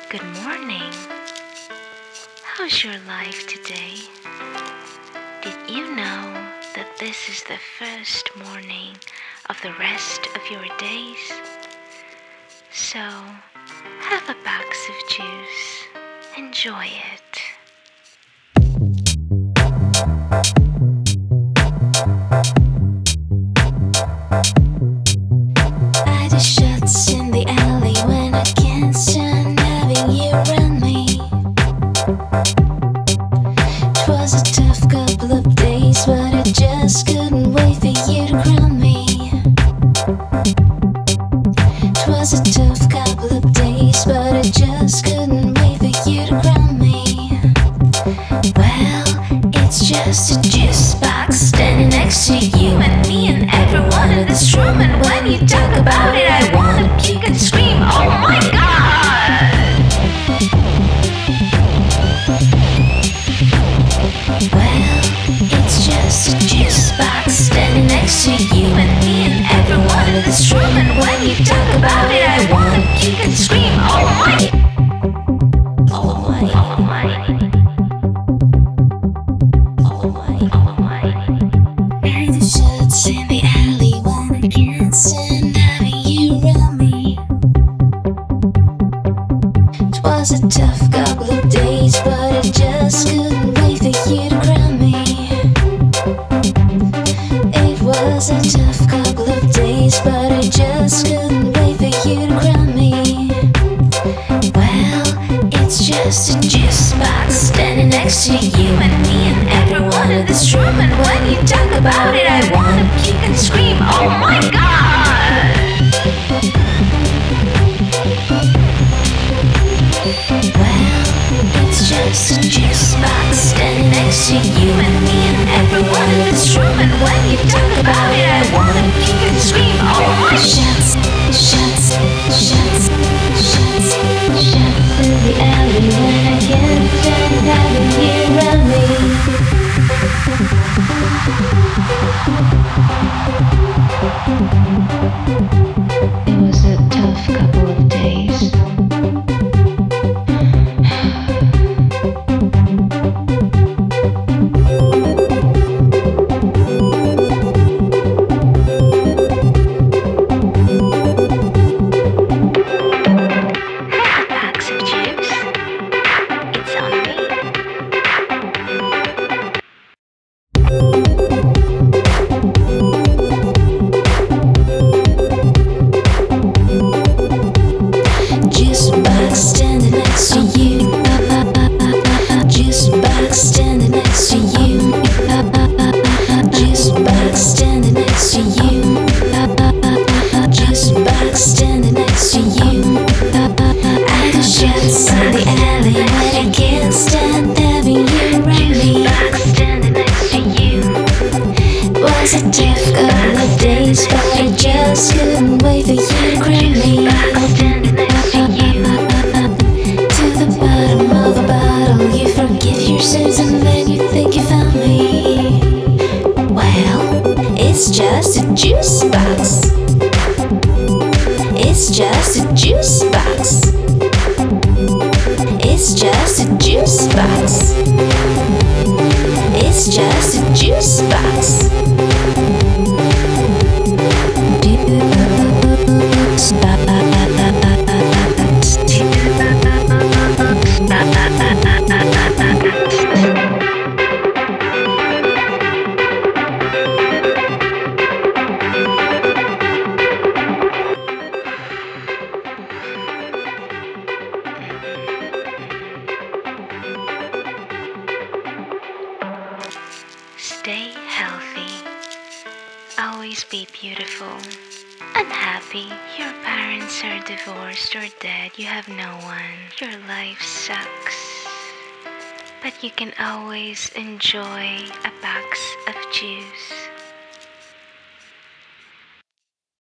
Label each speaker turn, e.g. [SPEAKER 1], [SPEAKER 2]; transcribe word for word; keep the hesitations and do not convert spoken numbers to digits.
[SPEAKER 1] Good morning. How's your life today? Did you know that this is the first morning of the rest of your days? So, have a box of juice. Enjoy it.
[SPEAKER 2] I do shots in the alley when I can't stand having you around me. 'Twas a tough couple of days, but I just couldn't wait for you to crown me. 'Twas a tough couple of days, but I just couldn't wait for you to crown me. Well, it's just a juice box standing next to you and me and everyone in this room. And when you talk about it, I wanna kick and scream, oh my god! Well, it's just a juice box standing next to you and me and everyone in this room. And when you talk about it, I wanna kick and scream, oh my, oh my, oh my, oh my, oh my. I do shots in the alley when I can't stand having you around me. 'Twas a tough couple of days, but I just couldn't wait for you to crown me. It was a tough couple of days, but I just couldn't wait for you to crown me. Well, it's just a juice box standing next to you and me and everyone in this room. And when you talk about it, I wanna kick and scream, oh my god! Well, it's just a juice box standing next to you and me and everyone in this room. And when you talk about it, I wanna kick and scream, oh my. Shots, shots, shots, shots, shots in the alley when I can't stand having you around me. It was a tough couple of days.
[SPEAKER 1] Box of juice. It's on me.
[SPEAKER 2] Juice box standing next to you. Juice box standing next to you. Juice box standing next to you. Juice box standing next to you. I do shots in the alley when I can't stand having you around me.
[SPEAKER 1] Box standing next to you.
[SPEAKER 2] Was a tough couple of days, but I just couldn't wait for you to crown me.
[SPEAKER 1] Box standing next to you.
[SPEAKER 2] To the bottom of a bottle, you forgive your sins and then you think you found me. Well, it's just a juice box. It's just a juice box. It's just a juice box. It's just a juice box.
[SPEAKER 1] Stay healthy. Always be beautiful. Unhappy. Your parents are divorced or dead. You have no one. Your life sucks. But you can always enjoy a box of juice.